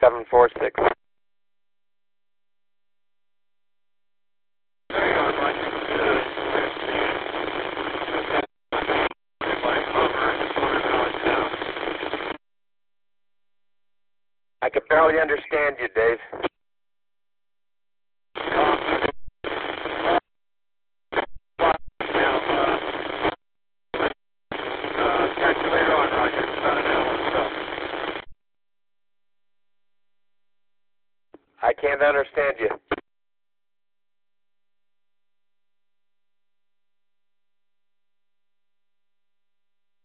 746. I can barely understand you, Dave. I can't understand you.